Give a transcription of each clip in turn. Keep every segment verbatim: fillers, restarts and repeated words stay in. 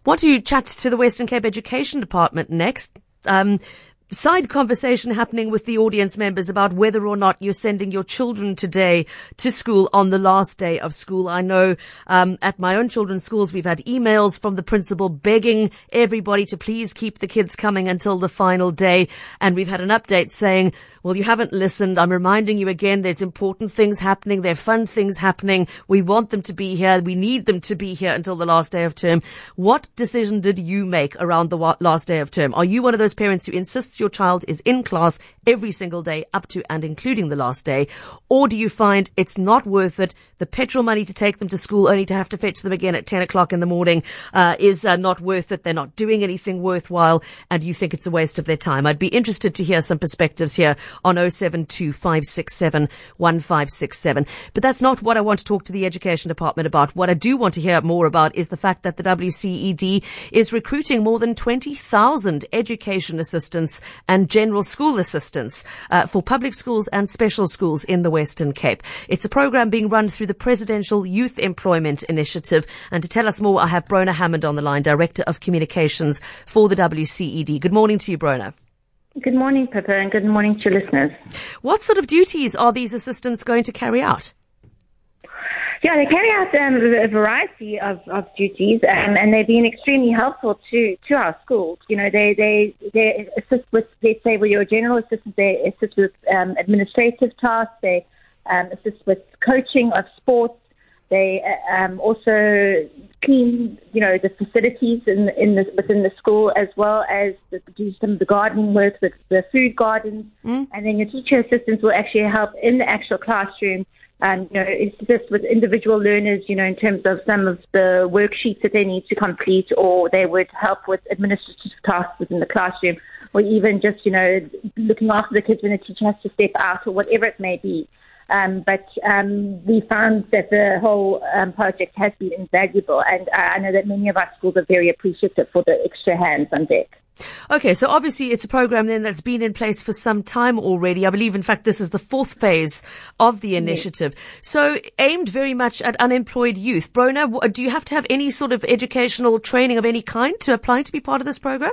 Want to chat to the Western Cape Education Department next. Um, Side conversation happening with the audience members about whether or not you're sending your children today to school on the last day of school. I know um, at my own children's schools we've had emails from the principal begging everybody to please keep the kids coming until the final day. And we've had an update saying, well, you haven't listened. I'm reminding you again, there's important things happening. There are fun things happening. We want them to be here. We need them to be here until the last day of term. What decision did you make around the last day of term? Are you one of those parents who insists your child is in class every single day up to and including the last day? Or do you find it's not worth it? The petrol money to take them to school only to have to fetch them again at ten o'clock in the morning uh, is uh, not worth it. They're not doing anything worthwhile and you think it's a waste of their time. I'd be interested to hear some perspectives here on oh seven two, five six seven, one five six seven. But that's not what I want to talk to the Education Department about. What I do want to hear more about is the fact that the W C E D is recruiting more than twenty thousand education assistants and general school assistants uh, for public schools and special schools in the Western Cape. It's a program being run through the Presidential Youth Employment Initiative. And to tell us more, I have Brona Hammond on the line, Director of Communications for the W C E D. Good morning to you, Brona. Good morning, Pippa, and good morning to your listeners. What sort of duties are these assistants going to carry out? Yeah, they carry out um, a variety of, of duties, um, and they've been extremely helpful to, to our schools. You know, they, they, they assist with, let's say, with your general assistants, they assist with um, administrative tasks, they um, assist with coaching of sports, they um, also clean, you know, the facilities in, in the, within the school, as well as the, do some of the gardening work, the, the food gardens, mm. and then your teacher assistants will actually help in the actual classroom. And, you know, it's just with individual learners, you know, in terms of some of the worksheets that they need to complete, or they would help with administrative tasks within the classroom, or even just, you know, looking after the kids when the teacher has to step out, or whatever it may be. Um, but um, we found that the whole um, project has been invaluable, and I know that many of our schools are very appreciative for the extra hands on deck. Okay, so obviously it's a program then that's been in place for some time already. I believe, in fact, this is the fourth phase of the initiative. Yes. So aimed very much at unemployed youth. Brona, do you have to have any sort of educational training of any kind to apply to be part of this program?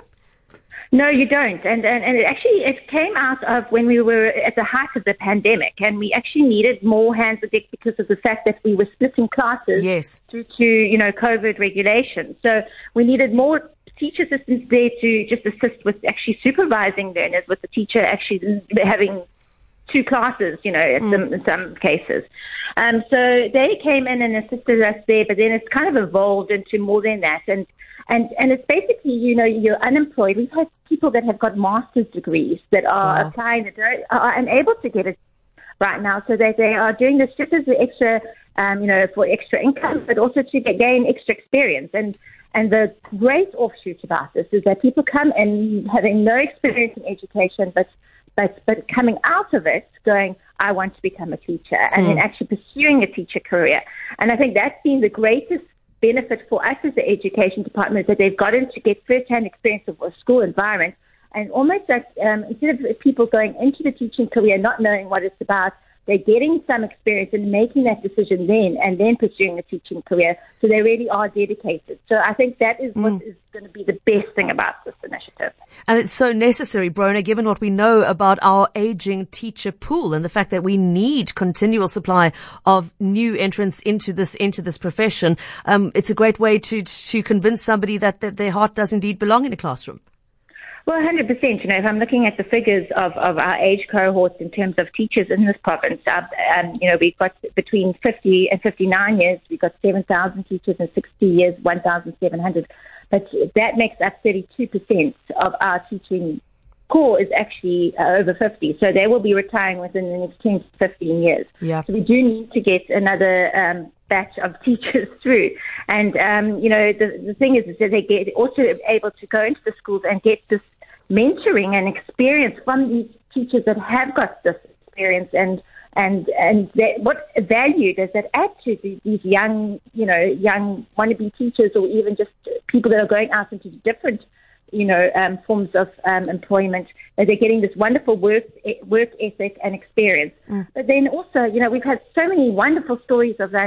No, you don't. And, and, and it actually, it came out of when we were at the height of the pandemic, and we actually needed more hands on deck because of the fact that we were splitting classes yes. due to, you know, COVID regulations. So we needed more teacher assistants there to just assist with actually supervising learners, with the teacher actually having two classes, you know, in, mm. some, in some cases. Um, so they came in and assisted us there, but then it's kind of evolved into more than that. And And and it's basically, you know, you're unemployed. We've had people that have got master's degrees that are wow. applying, that are unable to get it right now. So that they are doing this just as an extra, um, you know, for extra income, but also to get, gain extra experience. And and the great offshoot about this is that people come in having no experience in education, but but but coming out of it going, I want to become a teacher, and hmm. then actually pursuing a teacher career. And I think that's been the greatest benefit for us as the education department, that they've gotten to get first-hand experience of a school environment, and almost like um, instead of people going into the teaching career not knowing what it's about, they're getting some experience and making that decision then, and then pursuing a teaching career. So they really are dedicated. So I think that is what mm. is going to be the best thing about this initiative. And it's so necessary, Brona, given what we know about our aging teacher pool and the fact that we need continual supply of new entrants into this into this profession. Um, it's a great way to to convince somebody that, that their heart does indeed belong in a classroom. Well, one hundred percent. You know, if I'm looking at the figures of, of our age cohorts in terms of teachers in this province, uh, um, you know, we've got between fifty and fifty-nine years, we've got seven thousand teachers, and sixty years, one thousand seven hundred. But that makes up thirty-two percent of our teaching core is actually uh, over fifty. So they will be retiring within the next ten to fifteen years. Yeah. So we do need to get another um, batch of teachers through. And, um, you know, the, the thing is, is that they get also able to go into the schools and get this mentoring and experience from these teachers that have got this experience, and and and that, what value does that add to the, these young, you know, young wannabe teachers, or even just people that are going out into different, you know, um, forms of um, employment, that they're getting this wonderful work work ethic and experience. Mm. But then also, you know, we've had so many wonderful stories of that.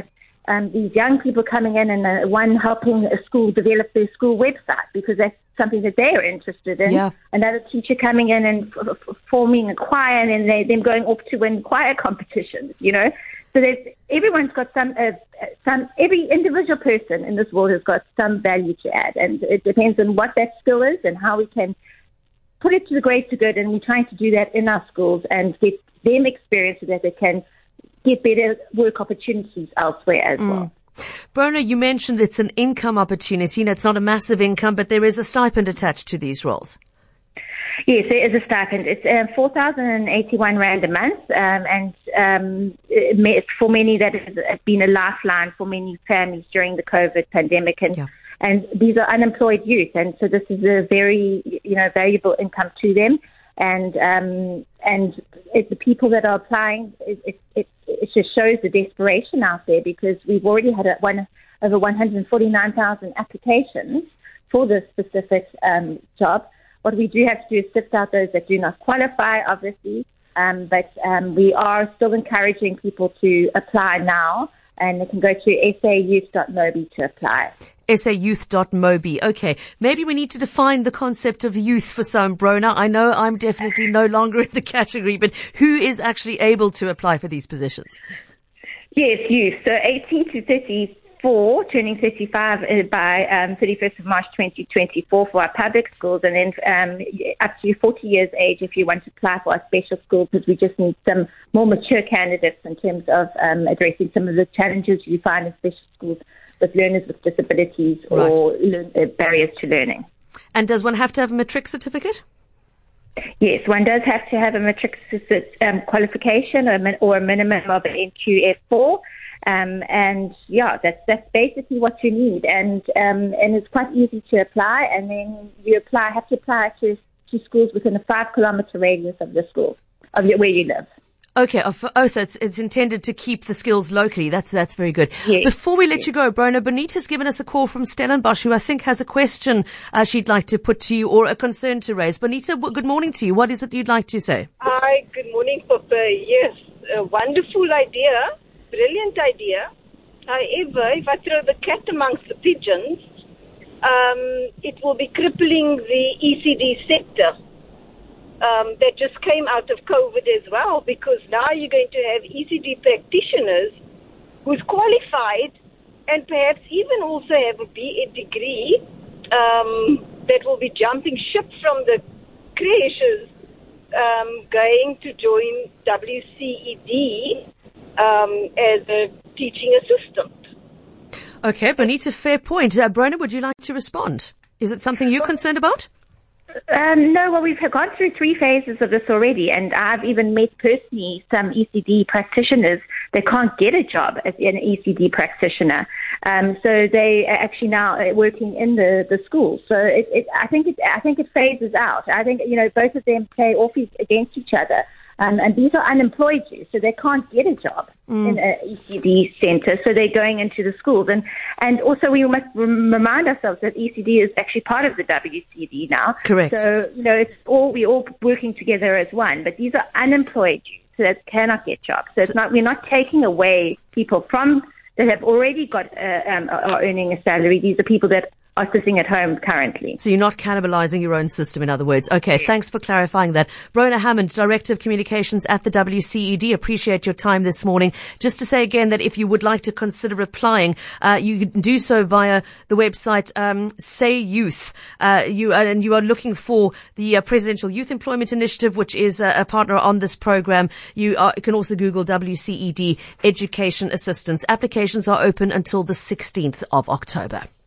um, these young people coming in and uh, one helping a school develop their school website because that's something that they are interested in. Yeah. Another teacher coming in and f- f- forming a choir and then they, them going off to win choir competitions, you know. So there's, everyone's got some, uh, some, every individual person in this world has got some value to add. And it depends on what that skill is and how we can put it to the greater good. And we're trying to do that in our schools and get them experience so that they can get better work opportunities elsewhere as mm. well. Brona, you mentioned it's an income opportunity and it's not a massive income, but there is a stipend attached to these roles. Yes, there is a stipend. It's uh, four thousand eighty-one rand a month, um, and um, it may, for many that has been a lifeline for many families during the COVID pandemic. And, yeah. and these are unemployed youth, and so this is a very, you know, valuable income to them. And um, and it, the people that are applying, it, it, it, it just shows the desperation out there because we've already had a one, over one hundred forty-nine thousand applications for this specific um, job. What we do have to do is sift out those that do not qualify, obviously, um, but um, we are still encouraging people to apply now, and they can go to s a youth dot mobi to apply. s a youth dot mobi. Okay, maybe we need to define the concept of youth for some, Brona. I know I'm definitely no longer in the category, but who is actually able to apply for these positions? Yes, youth. So eighteen to thirty-four, turning thirty-five by um, thirty-first of March twenty twenty-four for our public schools, and then um, up to forty years age if you want to apply for our special schools, because we just need some more mature candidates in terms of um, addressing some of the challenges you find in special schools with learners with disabilities or right. learn, uh, barriers to learning. And does one have to have a matric certificate? Yes, one does have to have a matric um, qualification or a, min- or a minimum of an N Q F four. Um, and yeah, that's that's basically what you need. And um, and it's quite easy to apply. And then you apply, have to apply to, to schools within a five kilometre radius of the school, of your, where you live. Okay. Oh, so it's, it's intended to keep the skills locally. That's, that's very good. Yes. Before we let yes. you go, Brona, Bonita's given us a call from Stellenbosch, who I think has a question uh, she'd like to put to you or a concern to raise. Bonita, good morning to you. What is it you'd like to say? Hi, good morning, Papa. Yes, a wonderful idea, brilliant idea. However, if I throw the cat amongst the pigeons, um, it will be crippling the E C D sector. Um, that just came out of COVID as well, because now you're going to have E C D practitioners who's qualified and perhaps even also have a B Ed degree um, that will be jumping ship from the creches um, going to join W C E D um, as a teaching assistant. Okay, Bonita, fair point. Uh, Brona, would you like to respond? Is it something you're concerned about? Um, no, well, we've gone through three phases of this already, and I've even met personally some E C D practitioners that can't get a job as an E C D practitioner. Um, so they are actually now working in the, the schools. So it, it, I think it, I think it phases out. I think, you know, both of them play off against each other. Um, and these are unemployed youth, so they can't get a job mm. in an E C D center, so they're going into the schools. And and also we must remind ourselves that E C D is actually part of the W C D now. Correct. So, you know, it's all we're all working together as one. But these are unemployed youth that cannot get jobs. So it's not we're not taking away people from that have already got uh, um, are earning a salary. These are people that are sitting at home currently. So you're not cannibalizing your own system, in other words. Okay, thanks for clarifying that. Brona Hammond, Director of Communications at the W C E D, appreciate your time this morning. Just to say again that if you would like to consider applying, uh, you can do so via the website um, Say Youth. Uh, you uh, and you are looking for the uh, Presidential Youth Employment Initiative, which is uh, a partner on this program. You, are, you can also Google W C E D Education Assistance. Applications are open until the sixteenth of October.